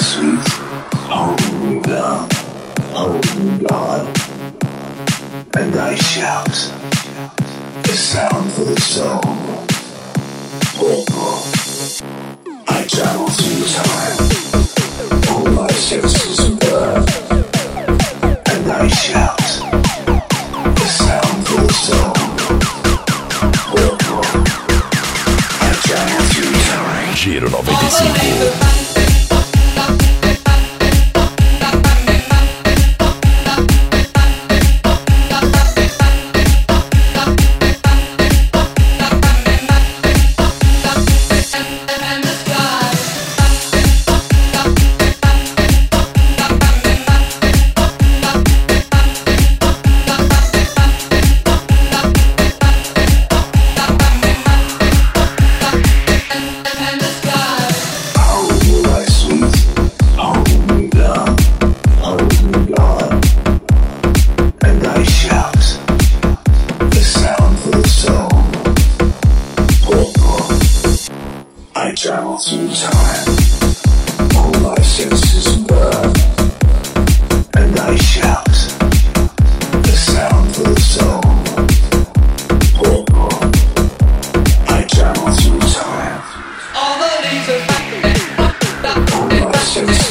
sweet, hold me down, hold me on, and I shout the sound for the soul. I travel through time, all my senses burn, and I shout the sound for the soul. I travel through time. Giro 95. Travel through time, all my senses burn, and I shout the sound for the soul. I travel through time, all my senses.